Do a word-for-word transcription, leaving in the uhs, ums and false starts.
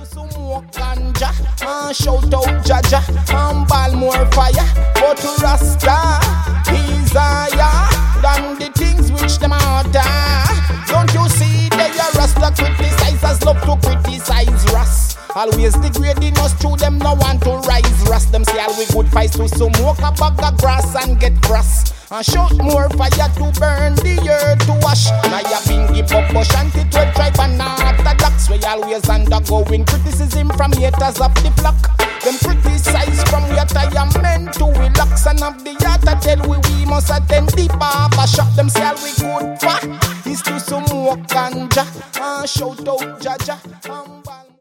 to smoke ganja, and shout out Jaja, and ball more fire. But to Rasta, he's higher than the things which them order. Don't you see they are Rasta criticizers love to criticize Ras. Always degrading us through them no want to rise Ras. Them say all we good fights to smoke a bag of grass and get grass. And shout more fire to burn the earth to wash. Now you been give up but shanty to a tribe and not a ducks. We always undergoing criticism from haters of the flock. Them criticize from what I am meant to relax. And of the heart I tell we we must attend the barber shop. Them say all we good for is to smoke ganja and shout out Jaja.